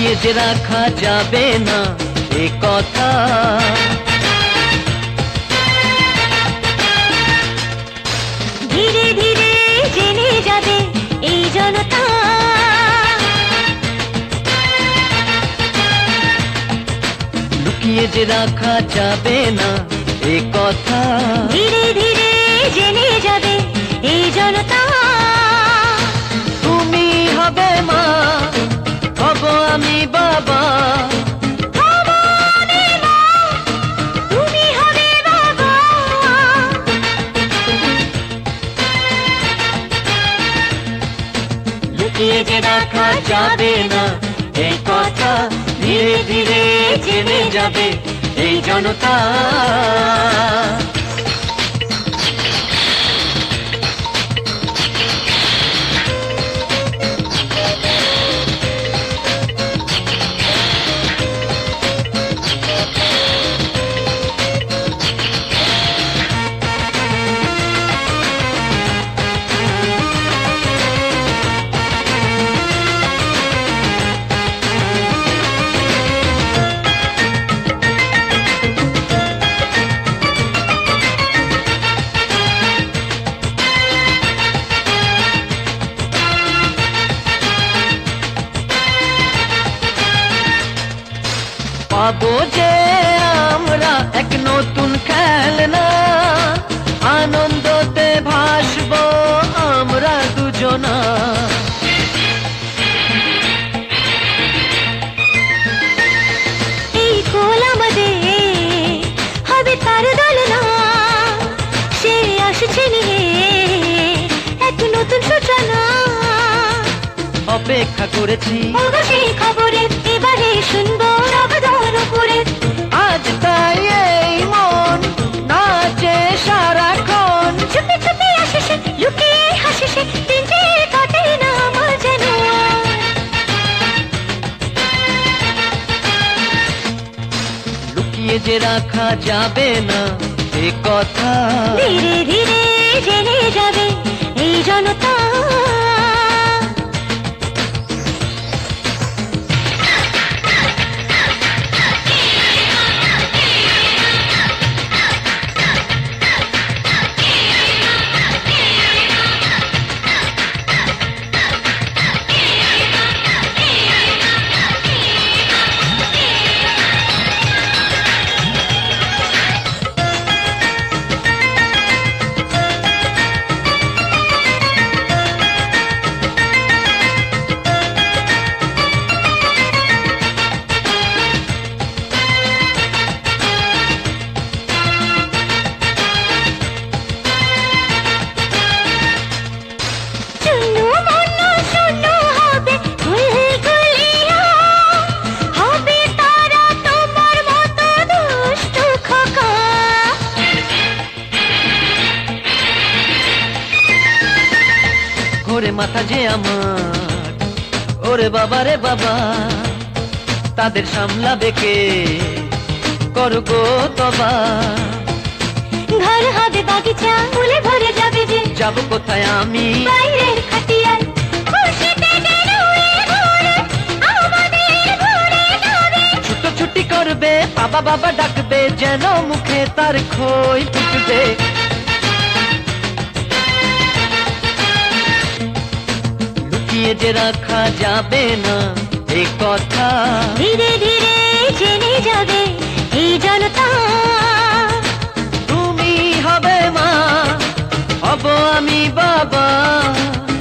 লুকিয়ে যে রাখা যাবে না এ কথা, ধীরে ধীরে জেনে যাবে এই জনতা। লুকিয়ে যে রাখা যাবে না এ কথা, ধীরে ধীরে জেনে যাবে এই জনতা। তুমি হবে মা, হব আমি বাবা। তুমি হবে বাবা। লুকিয়ে যে রাখা যাবে না এই কথা, ধীরে ধীরে জেনে যাবে এই জনতা। পাবো যে আমরা এক নতুন খেলনা, আনন্দতে ভাসবো আমরা দুজনা। এই কোল আমাদের হবে তার দোলনা, সে আসছে নিয়ে এক নতুন সূচনা। অপেক্ষা করেছি সেই খবরে এবারে শুনবো সাবধান করে। আজ তাই এই মন নাচে সারাক্ষণ, চুপি চুপি আসে সে, লুকিয়ে হাসে সে, দিন যে কাটে না আমার যেন। লুকিয়ে যে রাখা যাবে না এ কথা, ধীরে ধীরে জেনে যাবে এই জনতা। ওরে মাথা যে আমার, ওরে বাবা রে বাবা, তাদের সামলাবে কে, করো গো তবা। ঘর হবে বাগিচা, ফুলে ভরে যাবে যে, যাবো কোথায় আমি বাইরের খাটিয়ায়। খুশিতে যেন এ ঘর আমাদের ভরে যাবে। ছুটোছুটি করবে, বাবা বাবা ডাকবে, যেন মুখে তার খই ফুটবে। লুকিয়ে যে রাখা যাবে না এই কথা, ধীরে ধীরে জেনে যাবে এই জনতা। তুমি হবে মা, হব আমি বাবা।